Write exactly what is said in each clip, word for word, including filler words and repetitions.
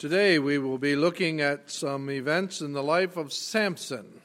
Today we will be looking at some events in the life of Samson.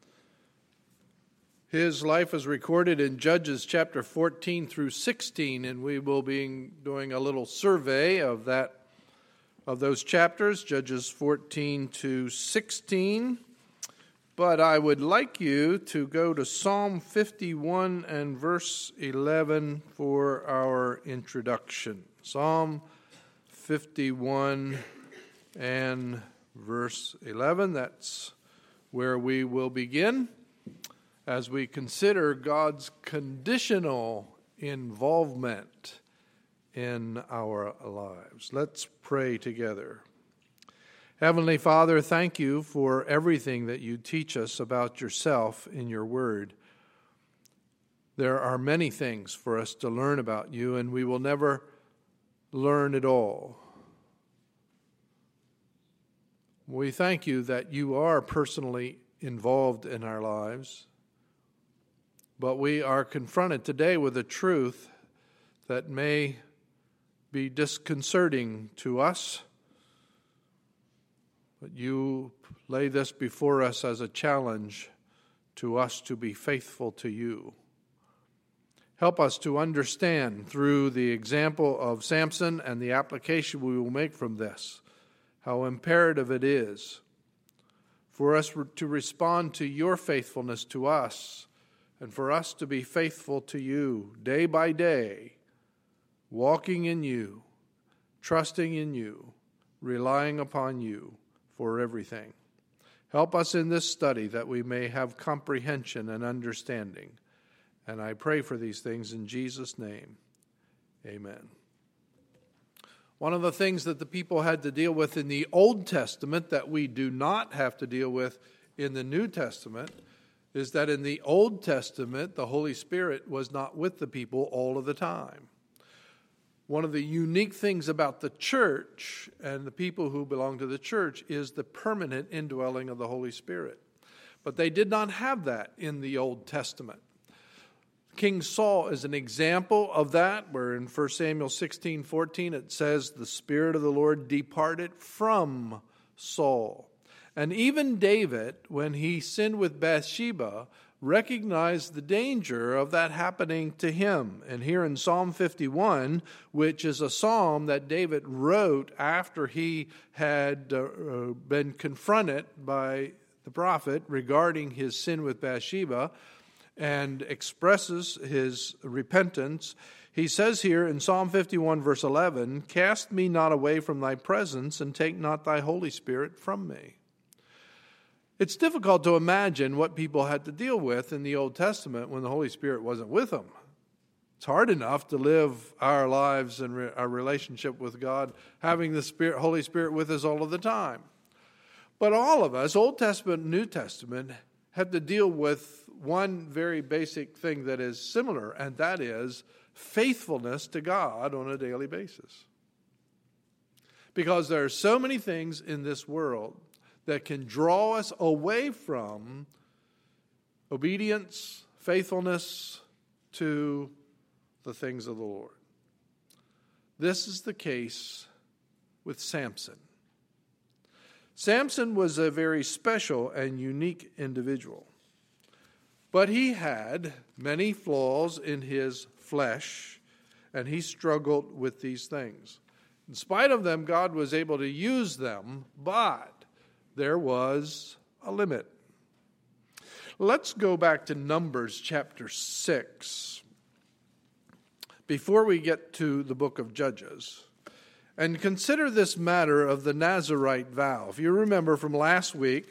His life is recorded in Judges chapter fourteen through sixteen, and we will be doing a little survey of that, of those chapters, Judges fourteen to sixteen. But I would like you to go to Psalm fifty-one and verse eleven for our introduction. Psalm fifty-one and verse eleven, that's where we will begin as we consider God's conditional involvement in our lives. Let's pray together. Heavenly Father, thank you for everything that you teach us about yourself in your word. There are many things for us to learn about you, and we will never learn it all. We thank you that you are personally involved in our lives, but we are confronted today with a truth that may be disconcerting to us. But you lay this before us as a challenge to us to be faithful to you. Help us to understand through the example of Samson and the application we will make from this, how imperative it is for us to respond to your faithfulness to us and for us to be faithful to you day by day, walking in you, trusting in you, relying upon you for everything. Help us in this study that we may have comprehension and understanding. And I pray for these things in Jesus' name. Amen. One of the things that the people had to deal with in the Old Testament that we do not have to deal with in the New Testament is that in the Old Testament, the Holy Spirit was not with the people all of the time. One of the unique things about the church and the people who belong to the church is the permanent indwelling of the Holy Spirit. But they did not have that in the Old Testament. King Saul is an example of that, where in First Samuel sixteen fourteen it says, the Spirit of the Lord departed from Saul. And even David, when he sinned with Bathsheba, recognized the danger of that happening to him. And here in Psalm fifty-one, which is a psalm that David wrote after he had uh, been confronted by the prophet regarding his sin with Bathsheba, and expresses his repentance. He says here in Psalm fifty-one, verse eleven, cast me not away from thy presence, and take not thy Holy Spirit from me. It's difficult to imagine what people had to deal with in the Old Testament when the Holy Spirit wasn't with them. It's hard enough to live our lives and re- our relationship with God, having the Spirit, Holy Spirit with us all of the time. But all of us, Old Testament and New Testament, have to deal with one very basic thing that is similar, and that is faithfulness to God on a daily basis. Because there are so many things in this world that can draw us away from obedience, faithfulness to the things of the Lord. This is the case with Samson. Samson was a very special and unique individual. But he had many flaws in his flesh, and he struggled with these things. In spite of them, God was able to use them, but there was a limit. Let's go back to Numbers chapter six before we get to the book of Judges, and consider this matter of the Nazirite vow. If you remember from last week,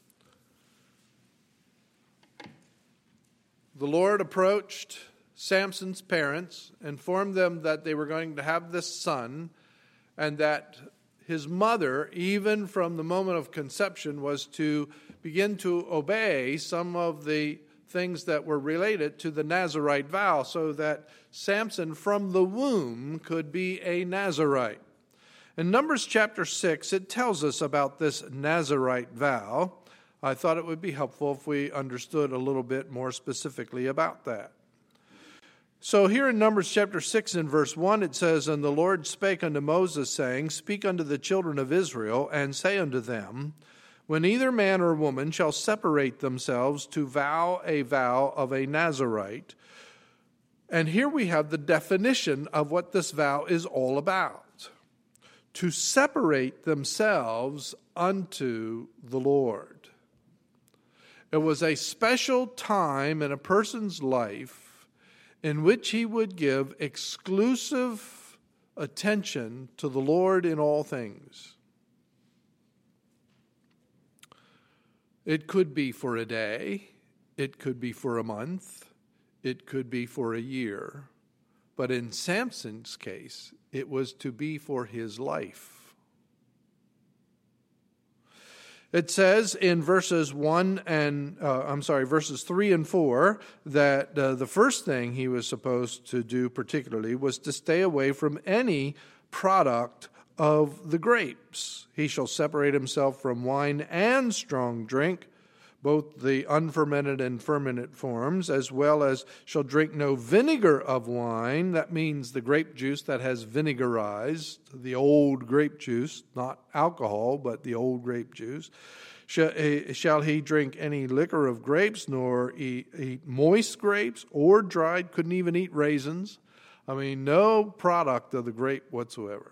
the Lord approached Samson's parents, informed them that they were going to have this son, and that his mother, even from the moment of conception, was to begin to obey some of the things that were related to the Nazirite vow, so that Samson from the womb could be a Nazirite. In Numbers chapter six, it tells us about this Nazirite vow. I thought it would be helpful if we understood a little bit more specifically about that. So here in Numbers chapter six and verse one, it says, And the Lord spake unto Moses, saying, Speak unto the children of Israel, and say unto them, When either man or woman shall separate themselves to vow a vow of a Nazirite. And here we have the definition of what this vow is all about. To separate themselves unto the Lord. It was a special time in a person's life in which he would give exclusive attention to the Lord in all things. It could be for a day, it could be for a month, it could be for a year, but in Samson's case, it was to be for his life. It says in verses one and uh, I'm sorry, verses three and four that uh, the first thing he was supposed to do particularly was to stay away from any product of the grapes. He shall separate himself from wine and strong drink, both the unfermented and fermented forms, as well as shall drink no vinegar of wine. That means the grape juice that has vinegarized, the old grape juice, not alcohol, but the old grape juice. Shall he drink any liquor of grapes, nor eat, eat moist grapes or dried, couldn't even eat raisins. I mean, no product of the grape whatsoever.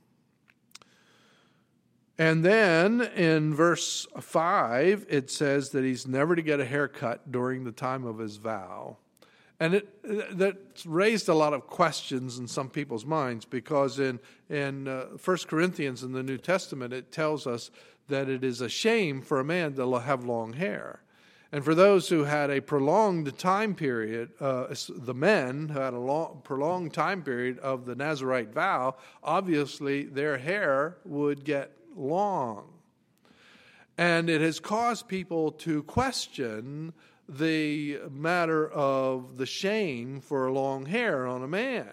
And then in verse five, it says that he's never to get a haircut during the time of his vow. And it that's raised a lot of questions in some people's minds, because in, in uh, First Corinthians in the New Testament, it tells us that it is a shame for a man to have long hair. And for those who had a prolonged time period, uh, the men who had a long, prolonged time period of the Nazirite vow, obviously their hair would get long. And it has caused people to question the matter of the shame for long hair on a man.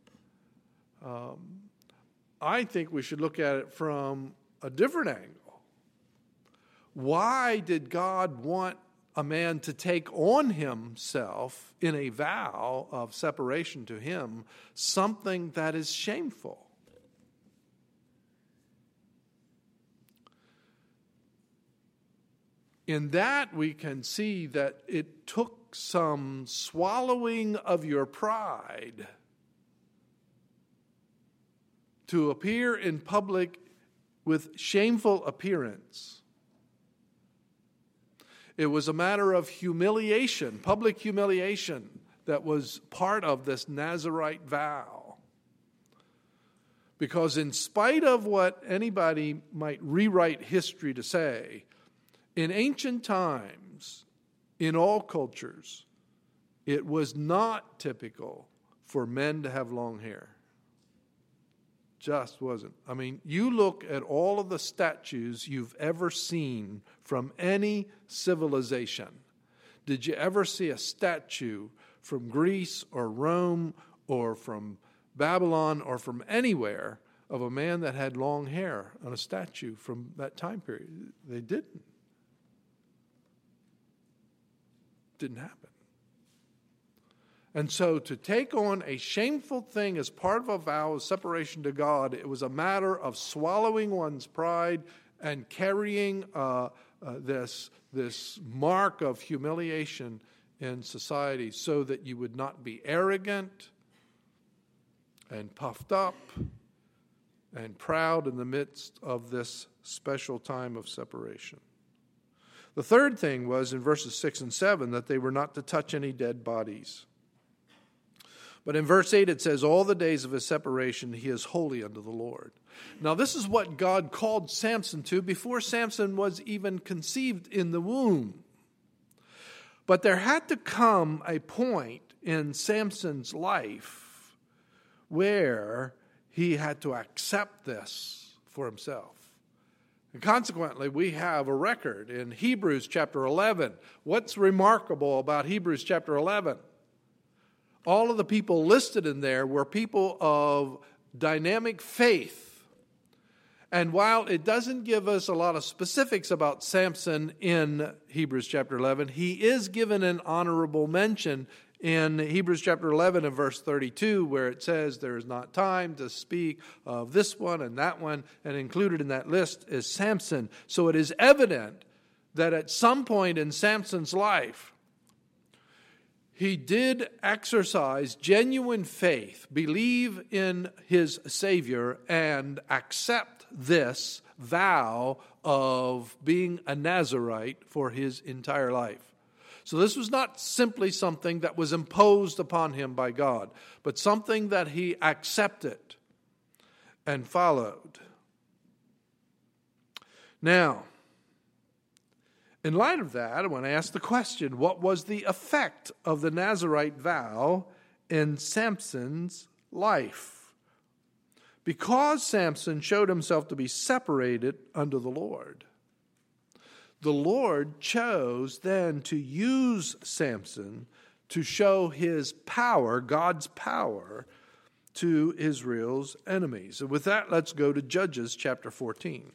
Um, I think we should look at it from a different angle. Why did God want a man to take on himself in a vow of separation to him something that is shameful? In that, we can see that it took some swallowing of your pride to appear in public with shameful appearance. It was a matter of humiliation, public humiliation, that was part of this Nazirite vow. Because in spite of what anybody might rewrite history to say, in ancient times, in all cultures, it was not typical for men to have long hair. Just wasn't. I mean, you look at all of the statues you've ever seen from any civilization. Did you ever see a statue from Greece or Rome or from Babylon or from anywhere of a man that had long hair on a statue from that time period? They didn't. Didn't happen. And so to take on a shameful thing as part of a vow of separation to God, it was a matter of swallowing one's pride and carrying uh, uh, this, this mark of humiliation in society so that you would not be arrogant and puffed up and proud in the midst of this special time of separation. The third thing was in verses six and seven that they were not to touch any dead bodies. But in verse eight it says, all the days of his separation he is holy unto the Lord. Now this is what God called Samson to before Samson was even conceived in the womb. But there had to come a point in Samson's life where he had to accept this for himself. And consequently, we have a record in Hebrews chapter eleven. What's remarkable about Hebrews chapter eleven? All of the people listed in there were people of dynamic faith. And while it doesn't give us a lot of specifics about Samson in Hebrews chapter eleven, he is given an honorable mention in Hebrews chapter eleven and verse thirty-two, where it says there is not time to speak of this one and that one, and included in that list is Samson. So it is evident that at some point in Samson's life, he did exercise genuine faith, believe in his Savior, and accept this vow of being a Nazirite for his entire life. So this was not simply something that was imposed upon him by God, but something that he accepted and followed. Now, in light of that, I want to ask the question, what was the effect of the Nazirite vow in Samson's life? Because Samson showed himself to be separated unto the Lord, the Lord chose then to use Samson to show his power, God's power, to Israel's enemies. And with that, let's go to Judges chapter fourteen.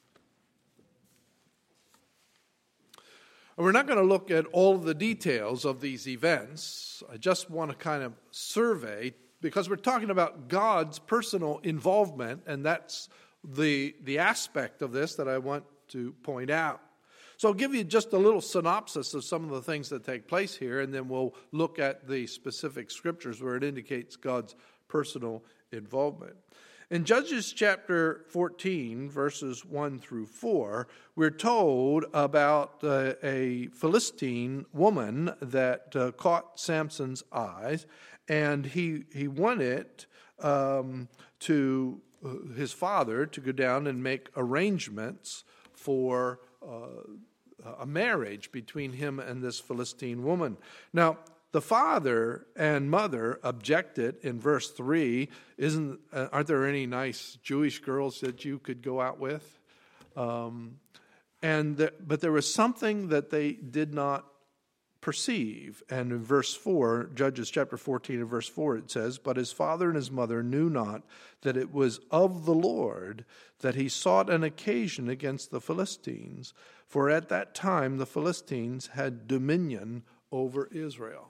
We're not going to look at all of the details of these events. I just want to kind of survey, because we're talking about God's personal involvement, and that's the, the aspect of this that I want to point out. So I'll give you just a little synopsis of some of the things that take place here, and then we'll look at the specific scriptures where it indicates God's personal involvement. In Judges chapter fourteen, verses one through four, we're told about uh, a Philistine woman that uh, caught Samson's eyes, and he, he wanted um, to uh, his father to go down and make arrangements for uh, a marriage between him and this Philistine woman. Now, the father and mother objected in verse three. Isn't uh, aren't there any nice Jewish girls that you could go out with? Um, and the, but there was something that they did not perceive. And in verse four, Judges chapter fourteen and verse four, it says, "But his father and his mother knew not that it was of the Lord that he sought an occasion against the Philistines, for at that time the Philistines had dominion over Israel."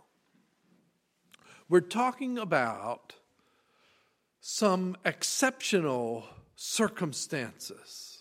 We're talking about some exceptional circumstances.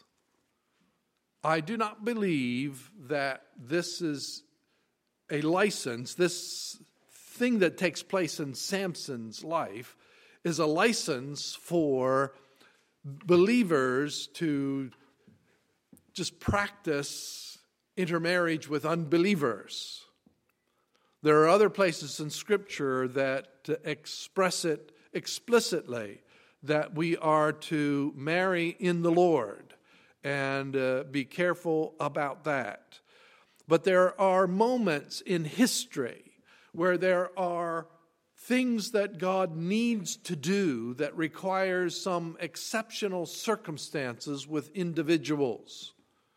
I do not believe that this is a license, this thing that takes place in Samson's life is a license for believers to just practice intermarriage with unbelievers. There are other places in Scripture that express it explicitly, that we are to marry in the Lord, and uh, be careful about that. But there are moments in history where there are things that God needs to do that requires some exceptional circumstances with individuals.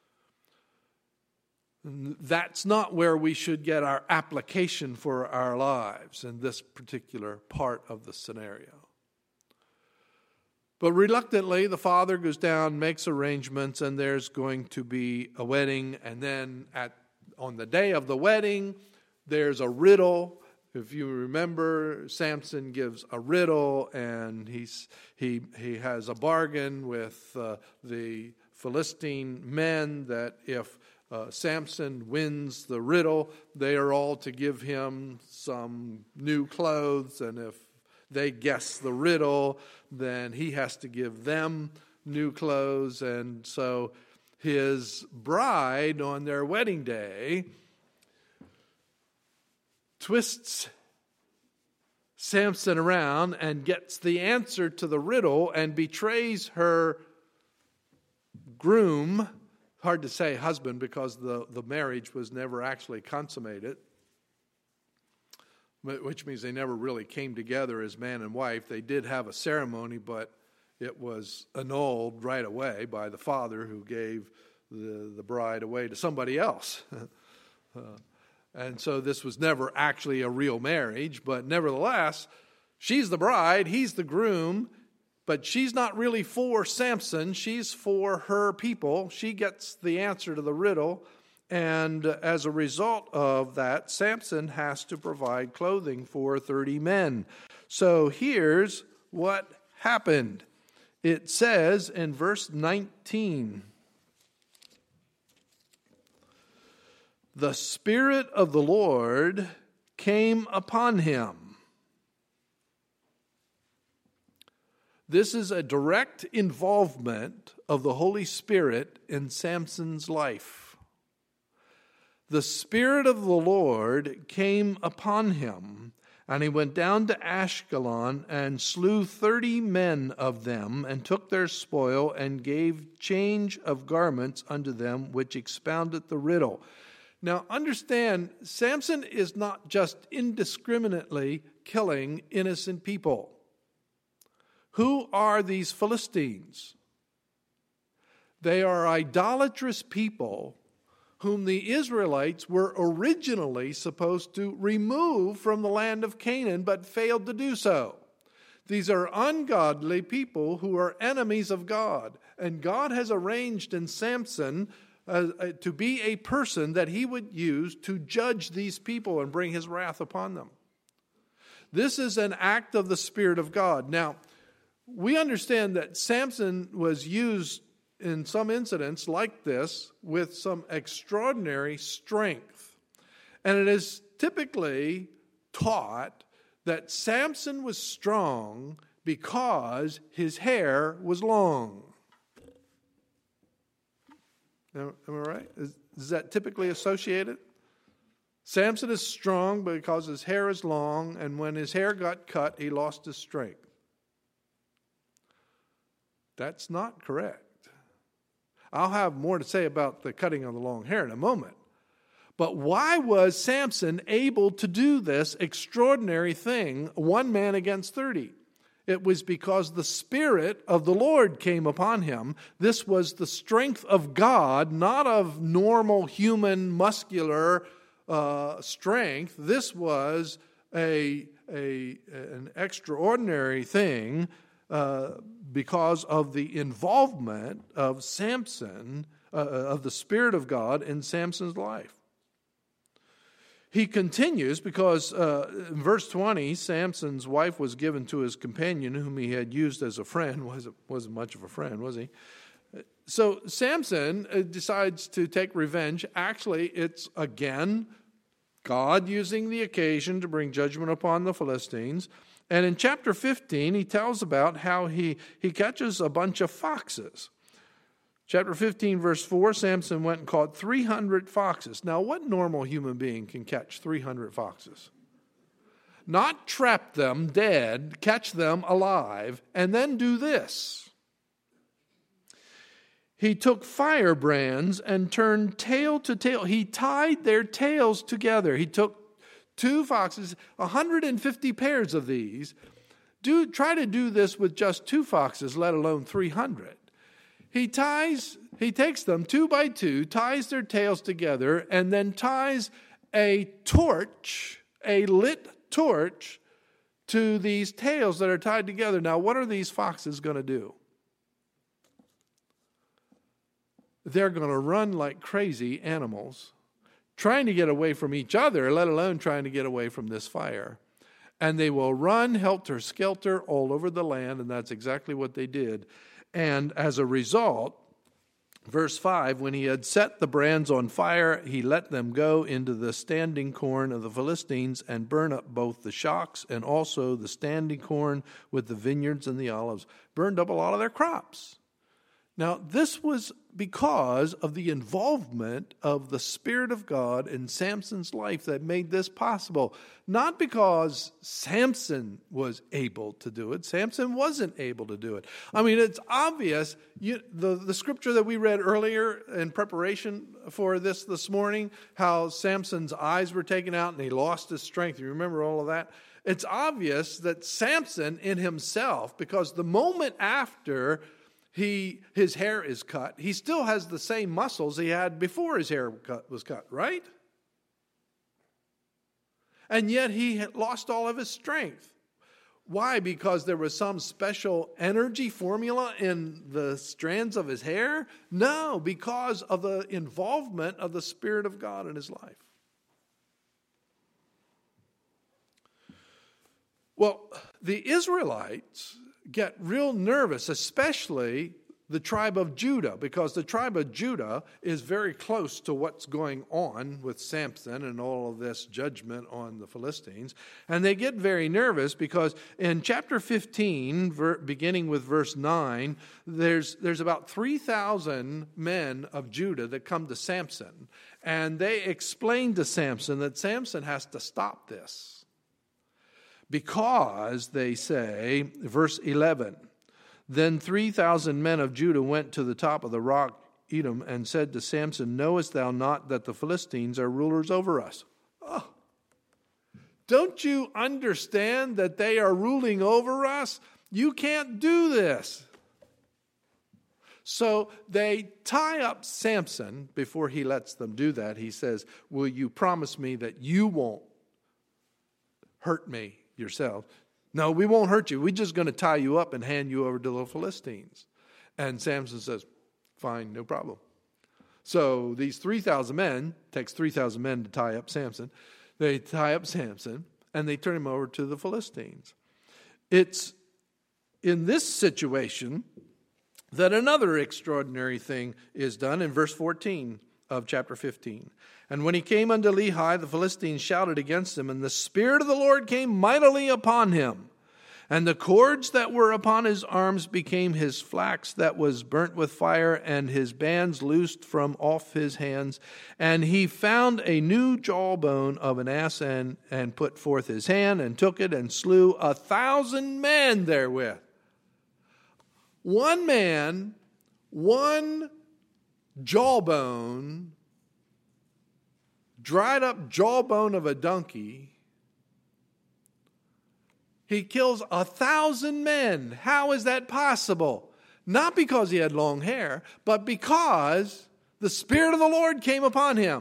That's not where we should get our application for our lives in this particular part of the scenario. But reluctantly, the father goes down, makes arrangements, and there's going to be a wedding. And then at on the day of the wedding, there's a riddle. If you remember, Samson gives a riddle, and he's he he has a bargain with uh, the Philistine men that if Uh, Samson wins the riddle, they are all to give him some new clothes, and if they guess the riddle, then he has to give them new clothes. And so his bride on their wedding day twists Samson around and gets the answer to the riddle and betrays her groom. Hard to say husband, because the, the marriage was never actually consummated, which means they never really came together as man and wife. They did have a ceremony, but it was annulled right away by the father, who gave the, the bride away to somebody else. uh, and so this was never actually a real marriage, but nevertheless, she's the bride, he's the groom. But she's not really for Samson. She's for her people. She gets the answer to the riddle. And as a result of that, Samson has to provide clothing for thirty men. So here's what happened. It says in verse nineteen, "The Spirit of the Lord came upon him." This is a direct involvement of the Holy Spirit in Samson's life. The Spirit of the Lord came upon him, and he went down to Ashkelon and slew thirty men of them, and took their spoil, and gave change of garments unto them, which expounded the riddle. Now understand, Samson is not just indiscriminately killing innocent people. Who are these Philistines? They are idolatrous people whom the Israelites were originally supposed to remove from the land of Canaan, but failed to do so. These are ungodly people who are enemies of God. And God has arranged in Samson uh, uh, to be a person that he would use to judge these people and bring his wrath upon them. This is an act of the Spirit of God. Now, we understand that Samson was used in some incidents like this with some extraordinary strength. And it is typically taught that Samson was strong because his hair was long. Am I right? Is, is that typically associated? Samson is strong because his hair is long, and when his hair got cut, he lost his strength. That's not correct. I'll have more to say about the cutting of the long hair in a moment. But why was Samson able to do this extraordinary thing, one man against thirty? It was because the Spirit of the Lord came upon him. This was the strength of God, not of normal human muscular uh, strength. This was a, a an extraordinary thing uh, because of the involvement of Samson, uh, of the Spirit of God in Samson's life. He continues because uh, in verse twenty, Samson's wife was given to his companion whom he had used as a friend. Wasn't, wasn't much of a friend, was he? So Samson decides to take revenge. Actually, it's again God using the occasion to bring judgment upon the Philistines. And in chapter fifteen, he tells about how he, he catches a bunch of foxes. Chapter fifteen, verse four, Samson went and caught three hundred foxes. Now, what normal human being can catch three hundred foxes? Not trap them dead, catch them alive, and then do this. He took firebrands and turned tail to tail. He tied their tails together. He took two foxes, one hundred fifty pairs of these. Do, try to do this with just two foxes, let alone three hundred. He ties, he takes them two by two, ties their tails together, and then ties a torch, a lit torch, to these tails that are tied together. Now, what are these foxes going to do? They're going to run like crazy animals, trying to get away from each other, let alone trying to get away from this fire. And they will run helter-skelter all over the land, and that's exactly what they did. And as a result, verse five, when he had set the brands on fire, he let them go into the standing corn of the Philistines and burn up both the shocks and also the standing corn with the vineyards and the olives. Burned up a lot of their crops. Now, this was because of the involvement of the Spirit of God in Samson's life that made this possible. Not because Samson was able to do it. Samson wasn't able to do it. I mean, it's obvious. You, the, the scripture that we read earlier in preparation for this this morning, how Samson's eyes were taken out and he lost his strength. You remember all of that? It's obvious that Samson in himself, because the moment after He, his hair is cut, he still has the same muscles he had before his hair cut, was cut, right? And yet he had lost all of his strength. Why? Because there was some special energy formula in the strands of his hair? No, because of the involvement of the Spirit of God in his life. Well, the Israelites get real nervous, especially the tribe of Judah, because the tribe of Judah is very close to what's going on with Samson and all of this judgment on the Philistines. And they get very nervous because in chapter fifteen, ver, beginning with verse nine, there's, there's about three thousand men of Judah that come to Samson. And they explain to Samson that Samson has to stop this. Because, they say, verse eleven, then three thousand men of Judah went to the top of the rock Edom and said to Samson, knowest thou not that the Philistines are rulers over us? Oh, don't you understand that they are ruling over us? You can't do this. So they tie up Samson before he lets them do that. He says, will you promise me that you won't hurt me yourself? No, we won't hurt you. We're just going to tie you up and hand you over to the Philistines. And Samson says, fine, no problem. So these three thousand men, takes three thousand men to tie up Samson. They tie up Samson and they turn him over to the Philistines. It's in this situation that another extraordinary thing is done in verse fourteen of chapter fifteen. And when he came unto Lehi, the Philistines shouted against him, and the Spirit of the Lord came mightily upon him. And the cords that were upon his arms became his flax that was burnt with fire, and his bands loosed from off his hands. And he found a new jawbone of an ass, and, and put forth his hand, and took it, and slew a thousand men therewith. One man, one jawbone, dried up jawbone of a donkey, he kills a thousand men. How is that possible? Not because he had long hair, but because the Spirit of the Lord came upon him.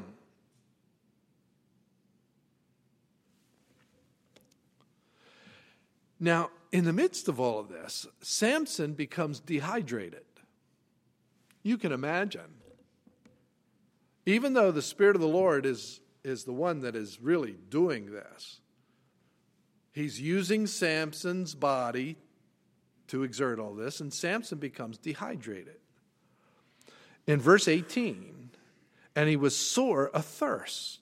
Now, in the midst of all of this, Samson becomes dehydrated. You can imagine. Even though the Spirit of the Lord is, is the one that is really doing this, he's using Samson's body to exert all this, and Samson becomes dehydrated. In verse eighteen, and he was sore athirst.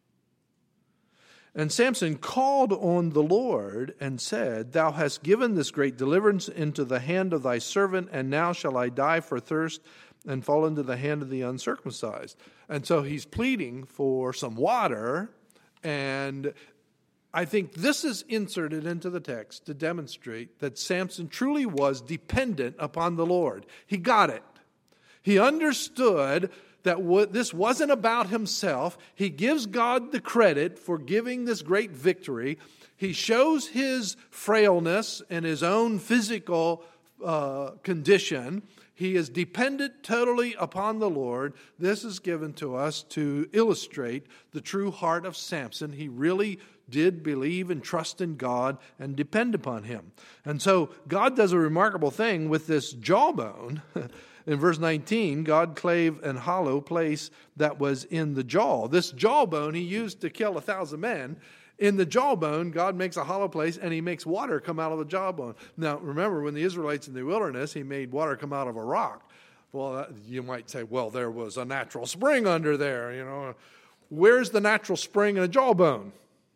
And Samson called on the Lord and said, thou hast given this great deliverance into the hand of thy servant, and now shall I die for thirst and fall into the hand of the uncircumcised. And so he's pleading for some water, and I think this is inserted into the text to demonstrate that Samson truly was dependent upon the Lord. He got it. He understood that what, this wasn't about himself. He gives God the credit for giving this great victory. He shows his frailness and his own physical uh, condition. He is dependent totally upon the Lord. This is given to us to illustrate the true heart of Samson. He really did believe and trust in God and depend upon him. And so God does a remarkable thing with this jawbone. In verse nineteen, God clave an hollow place that was in the jaw. This jawbone he used to kill a thousand men. In the jawbone, God makes a hollow place, and he makes water come out of the jawbone. Now, remember, when the Israelites in the wilderness, he made water come out of a rock. Well, you might say, well, there was a natural spring under there. You know, where's the natural spring in a jawbone?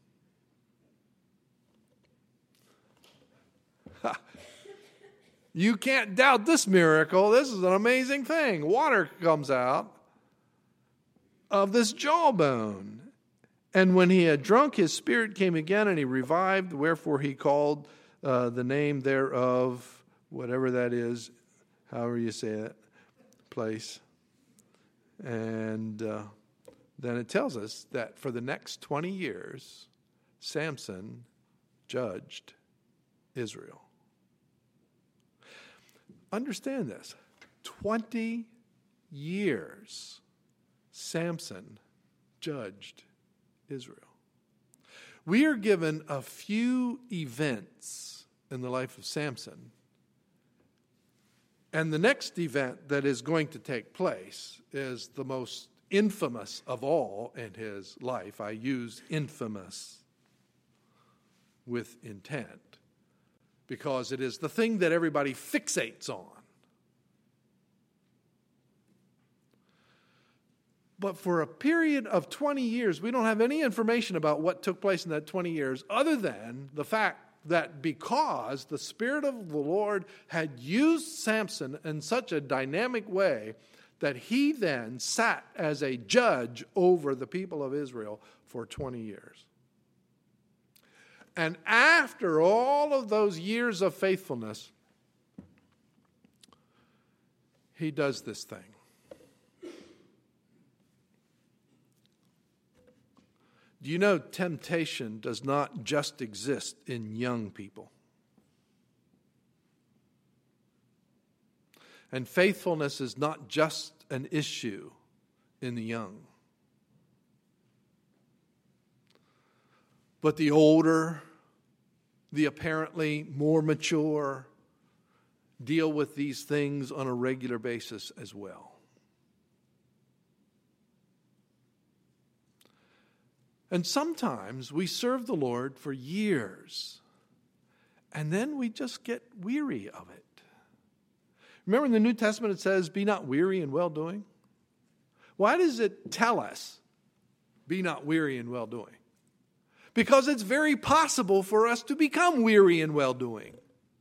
You can't doubt this miracle. This is an amazing thing. Water comes out of this jawbone. And when he had drunk, his spirit came again, and he revived, wherefore he called uh, the name thereof, whatever that is, however you say it, place. And uh, then it tells us that for the next twenty years, Samson judged Israel. Understand this. twenty years Samson judged Israel. We are given a few events in the life of Samson. And the next event that is going to take place is the most infamous of all in his life. I use infamous with intent because it is the thing that everybody fixates on. But for a period of twenty years, we don't have any information about what took place in that twenty years other than the fact that because the Spirit of the Lord had used Samson in such a dynamic way that he then sat as a judge over the people of Israel for twenty years. And after all of those years of faithfulness, he does this thing. Do you know temptation does not just exist in young people? And faithfulness is not just an issue in the young. But the older, the apparently more mature, deal with these things on a regular basis as well. And sometimes we serve the Lord for years, and then we just get weary of it. Remember in the New Testament it says, be not weary in well-doing? Why does it tell us, be not weary in well-doing? Because it's very possible for us to become weary in well-doing.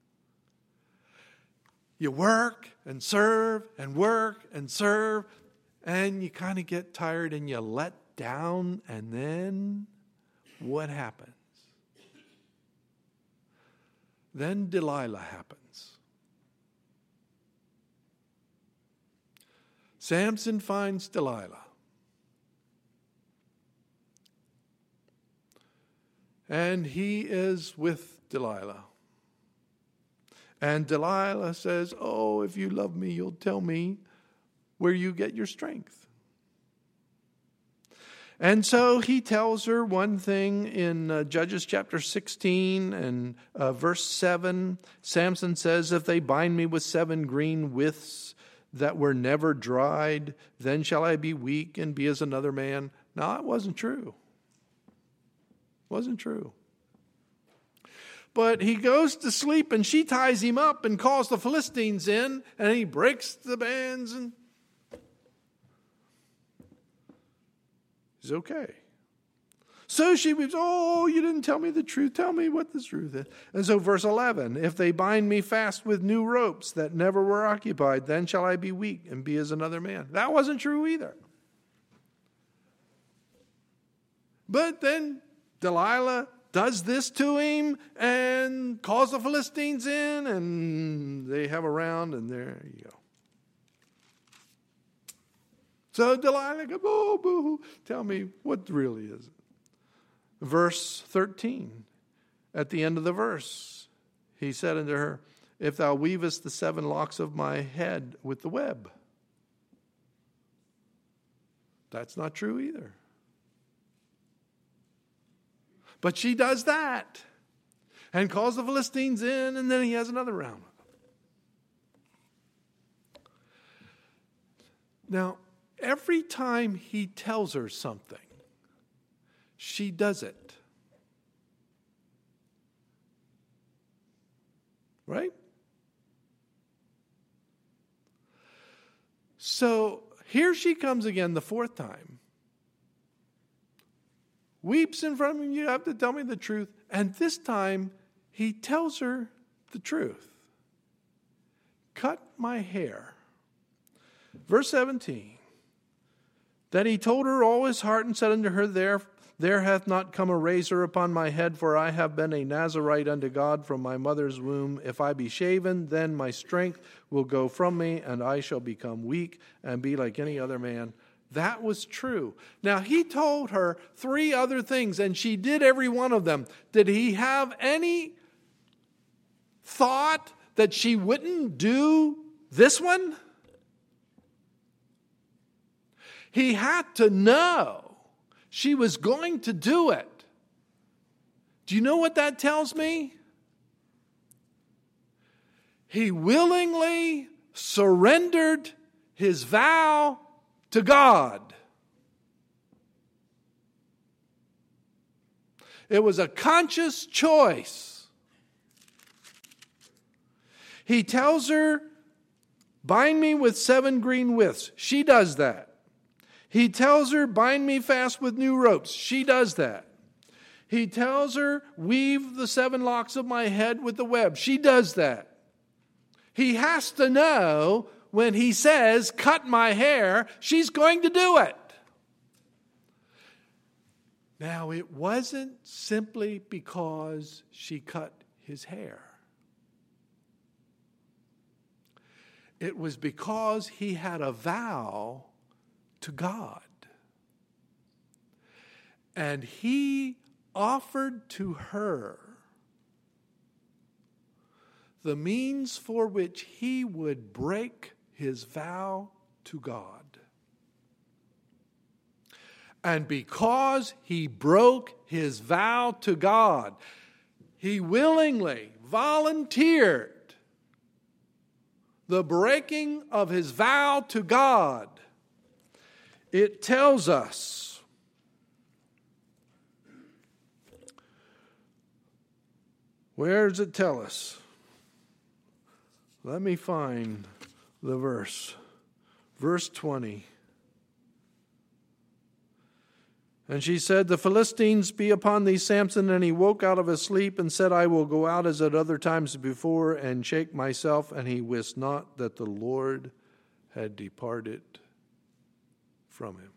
You work and serve and work and serve, and you kind of get tired and you let down, and then what happens? Then Delilah happens. Samson finds Delilah. And he is with Delilah. And Delilah says, oh, if you love me, you'll tell me where you get your strength. And so he tells her one thing in uh, Judges chapter sixteen and uh, verse seven. Samson says, if they bind me with seven green withs that were never dried, then shall I be weak and be as another man. No, it wasn't true. It wasn't true. But he goes to sleep and she ties him up and calls the Philistines in, and he breaks the bands and he's okay. So she weeps, oh, you didn't tell me the truth. Tell me what the truth is. And so verse eleven, if they bind me fast with new ropes that never were occupied, then shall I be weak and be as another man. That wasn't true either. But then Delilah does this to him and calls the Philistines in, and they have a round, and there you go. So Delilah goes, oh, boo, tell me what really is it. Verse thirteen, at the end of the verse, he said unto her, if thou weavest the seven locks of my head with the web. That's not true either. But she does that and calls the Philistines in, and then he has another round. Now, every time he tells her something, she does it. Right? So here she comes again the fourth time. Weeps in front of him, you have to tell me the truth. And this time, he tells her the truth. Cut my hair. Verse seventeen. That he told her all his heart and said unto her, there, there hath not come a razor upon my head, for I have been a Nazarite unto God from my mother's womb. If I be shaven, then my strength will go from me, and I shall become weak and be like any other man. That was true. Now, he told her three other things, and she did every one of them. Did he have any thought that she wouldn't do this one? He had to know she was going to do it. Do you know what that tells me? He willingly surrendered his vow to God. It was a conscious choice. He tells her, bind me with seven green withes. She does that. He tells her, bind me fast with new ropes. She does that. He tells her, weave the seven locks of my head with the web. She does that. He has to know when he says, cut my hair, she's going to do it. Now, it wasn't simply because she cut his hair. It was because he had a vow to God. And he offered to her the means for which he would break his vow to God. And because he broke his vow to God, he willingly volunteered the breaking of his vow to God. It tells us, where does it tell us? Let me find the verse. Verse twenty. And she said, the Philistines be upon thee, Samson. And he woke out of his sleep and said, I will go out as at other times before and shake myself. And he wist not that the Lord had departed from him.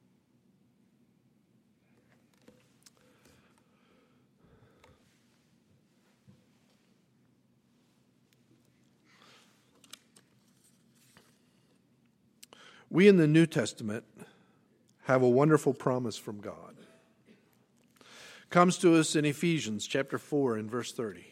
We in the New Testament have a wonderful promise from God. Comes to us in Ephesians chapter four and verse thirty.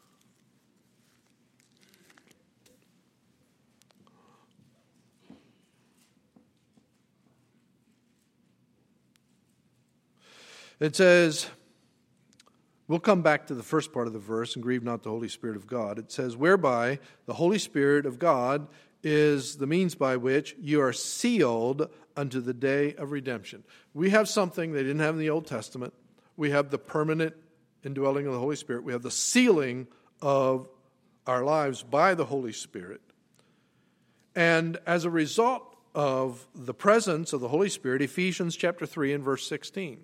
It says, we'll come back to the first part of the verse, and grieve not the Holy Spirit of God. It says, whereby the Holy Spirit of God is the means by which you are sealed unto the day of redemption. We have something they didn't have in the Old Testament. We have the permanent indwelling of the Holy Spirit. We have the sealing of our lives by the Holy Spirit. And as a result of the presence of the Holy Spirit, Ephesians chapter three and verse sixteen.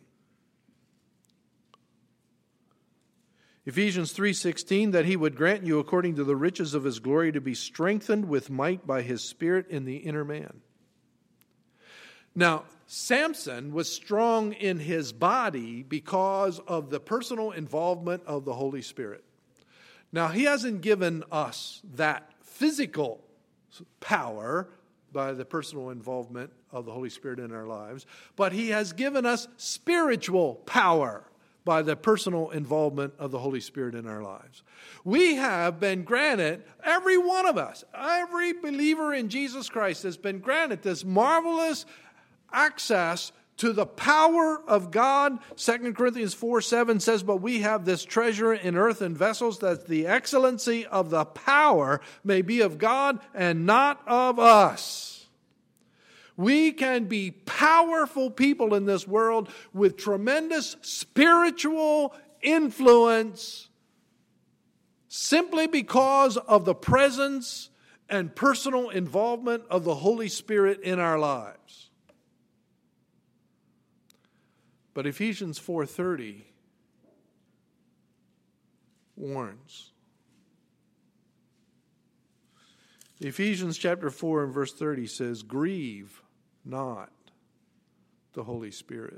Ephesians three sixteen, that he would grant you according to the riches of his glory to be strengthened with might by his Spirit in the inner man. Now, Samson was strong in his body because of the personal involvement of the Holy Spirit. Now, he hasn't given us that physical power by the personal involvement of the Holy Spirit in our lives, but he has given us spiritual power by the personal involvement of the Holy Spirit in our lives. We have been granted, every one of us, every believer in Jesus Christ has been granted this marvelous access to the power of God. Second Corinthians four seven says, but we have this treasure in earthen vessels, that the excellency of the power may be of God and not of us. We can be powerful people in this world with tremendous spiritual influence simply because of the presence and personal involvement of the Holy Spirit in our lives. But Ephesians four thirty warns. Ephesians chapter four and verse thirty says, grieve not the Holy Spirit.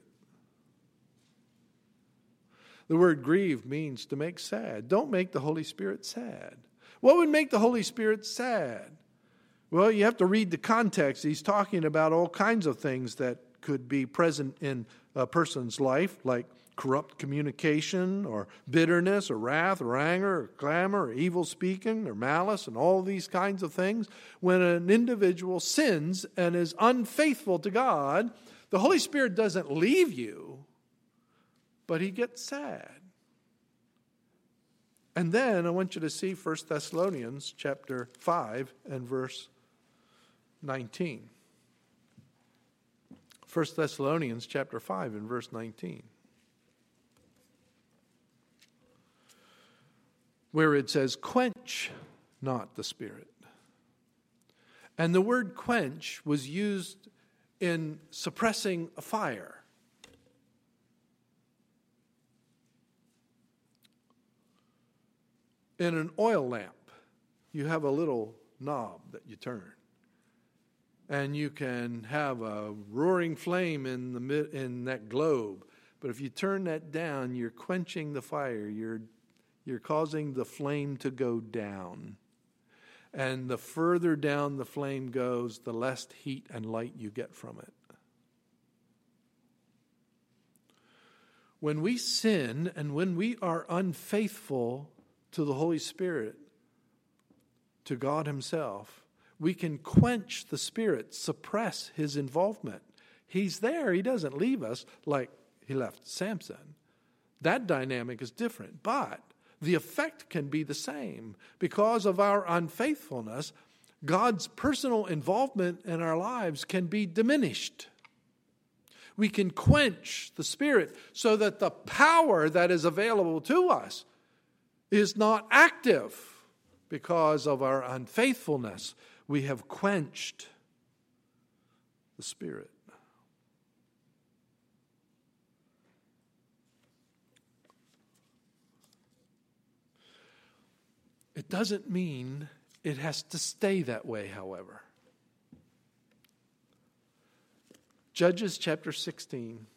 The word grieve means to make sad. Don't make the Holy Spirit sad. What would make the Holy Spirit sad? Well, you have to read the context. He's talking about all kinds of things that could be present in a person's life, like corrupt communication or bitterness or wrath or anger or clamor or evil speaking or malice and all these kinds of things. When an individual sins and is unfaithful to God, the Holy Spirit doesn't leave you, but he gets sad. And then I want you to see First Thessalonians chapter five and verse nineteen. First Thessalonians chapter five and verse nineteen. Where it says, quench not the Spirit. And the word quench was used in suppressing a fire. In an oil lamp, you have a little knob that you turn. And you can have a roaring flame in the mid, in that globe. But if you turn that down, you're quenching the fire. You're, you're causing the flame to go down. And the further down the flame goes, the less heat and light you get from it. When we sin and when we are unfaithful to the Holy Spirit, to God Himself, we can quench the Spirit, suppress His involvement. He's there. He doesn't leave us like He left Samson. That dynamic is different, but the effect can be the same. Because of our unfaithfulness, God's personal involvement in our lives can be diminished. We can quench the Spirit so that the power that is available to us is not active. Because of our unfaithfulness, we have quenched the Spirit. It doesn't mean it has to stay that way, however. Judges chapter sixteen.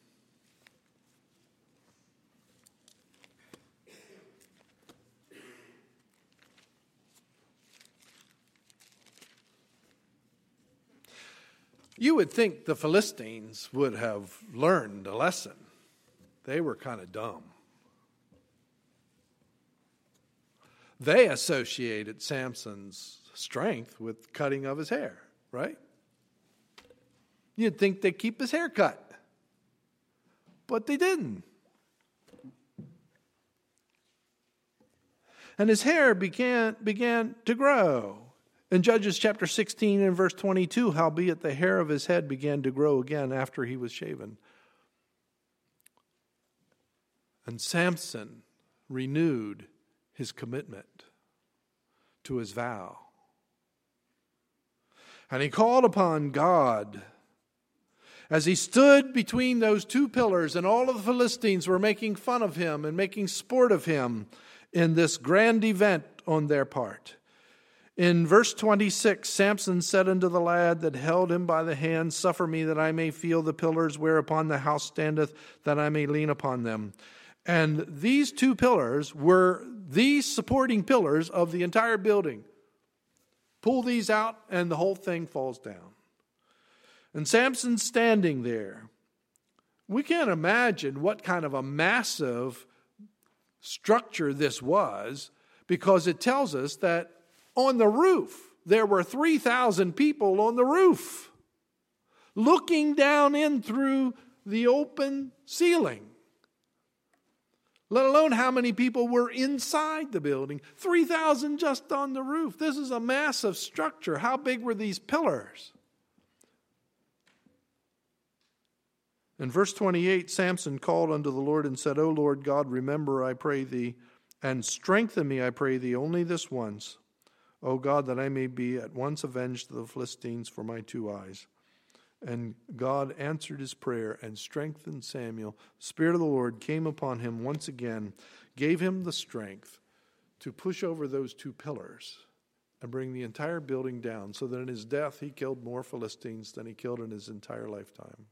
You would think the Philistines would have learned a lesson. They were kind of dumb. They associated Samson's strength with cutting of his hair, right? You'd think they'd keep his hair cut. But they didn't. And his hair began, began to grow. In Judges chapter sixteen and verse twenty-two, howbeit the hair of his head began to grow again after he was shaven. And Samson renewed his commitment to his vow. And he called upon God as he stood between those two pillars, and all of the Philistines were making fun of him and making sport of him in this grand event on their part. In verse twenty-six, Samson said unto the lad that held him by the hand, suffer me that I may feel the pillars whereupon the house standeth, that I may lean upon them. And these two pillars were the supporting pillars of the entire building. Pull these out and the whole thing falls down. And Samson's standing there. We can't imagine what kind of a massive structure this was, because it tells us that on the roof, there were three thousand people on the roof, looking down in through the open ceiling. Let alone how many people were inside the building. three thousand just on the roof. This is a massive structure. How big were these pillars? In verse twenty-eight, Samson called unto the Lord and said, O Lord God, remember, I pray thee, and strengthen me, I pray thee, only this once. O God, that I may be at once avenged of the Philistines for my two eyes. And God answered his prayer and strengthened Samuel. The Spirit of the Lord came upon him once again, gave him the strength to push over those two pillars and bring the entire building down, so that in his death he killed more Philistines than he killed in his entire lifetime.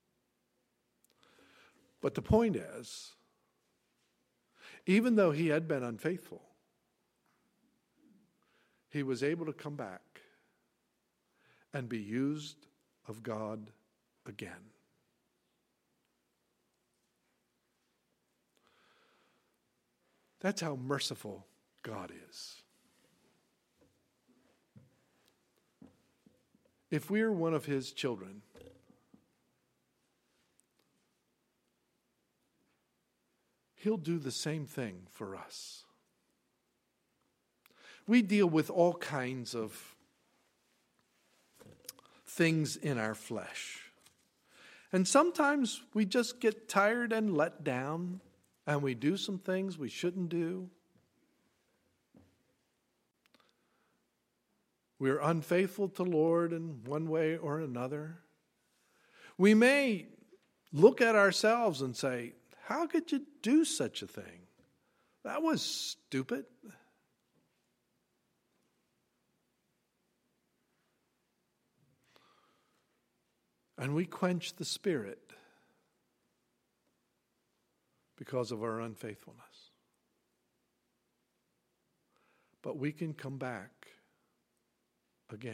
But the point is, even though he had been unfaithful, he was able to come back and be used of God again. That's how merciful God is. If we're one of his children, he'll do the same thing for us. We deal with all kinds of things in our flesh. And sometimes we just get tired and let down, and we do some things we shouldn't do. We're unfaithful to the Lord in one way or another. We may look at ourselves and say, how could you do such a thing? That was stupid. And we quench the Spirit because of our unfaithfulness. But we can come back again.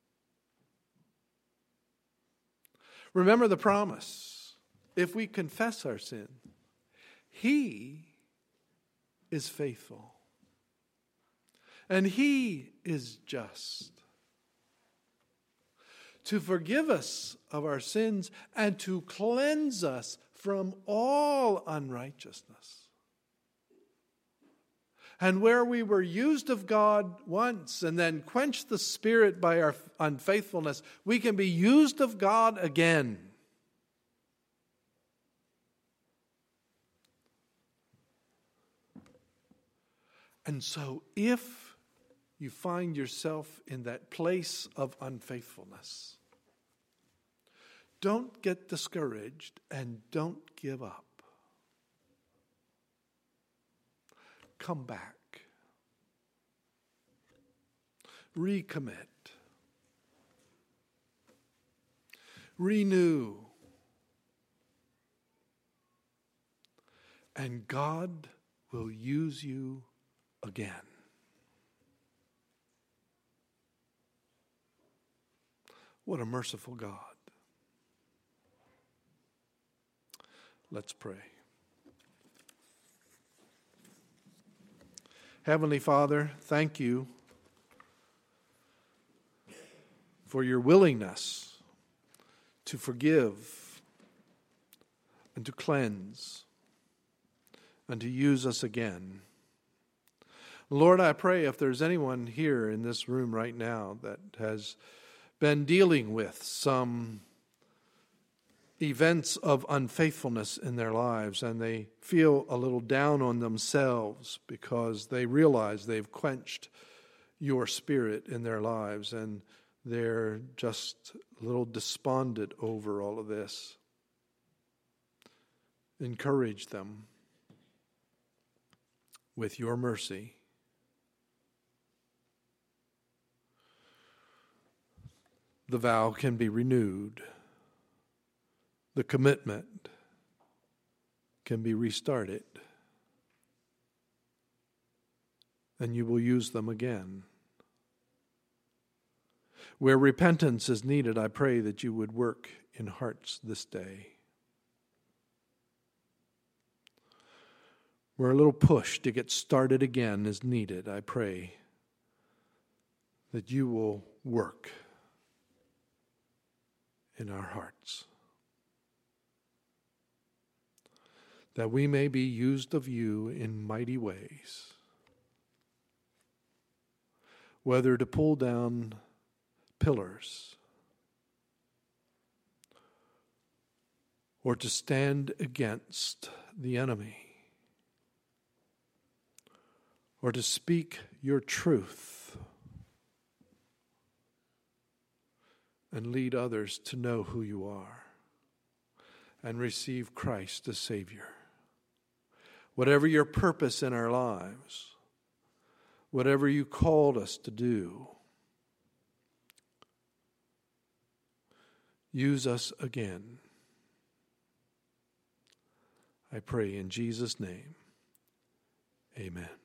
Remember the promise. If we confess our sin, He is faithful. And He is just to forgive us of our sins and to cleanse us from all unrighteousness. And where we were used of God once and then quenched the Spirit by our unfaithfulness, we can be used of God again. And so if you find yourself in that place of unfaithfulness, don't get discouraged and don't give up. Come back. Recommit. Renew. And God will use you again. What a merciful God. Let's pray. Heavenly Father, thank you for your willingness to forgive and to cleanse and to use us again. Lord, I pray if there's anyone here in this room right now that has been dealing with some events of unfaithfulness in their lives and they feel a little down on themselves because they realize they've quenched your Spirit in their lives and they're just a little despondent over all of this. Encourage them with your mercy. The vow can be renewed. The commitment can be restarted. And you will use them again. Where repentance is needed, I pray that you would work in hearts this day. Where a little push to get started again is needed, I pray that you will work in our hearts. That we may be used of you in mighty ways. Whether to pull down pillars or to stand against the enemy or to speak your truth and lead others to know who you are and receive Christ as Savior. Whatever your purpose in our lives, whatever you called us to do, use us again. I pray in Jesus' name, amen.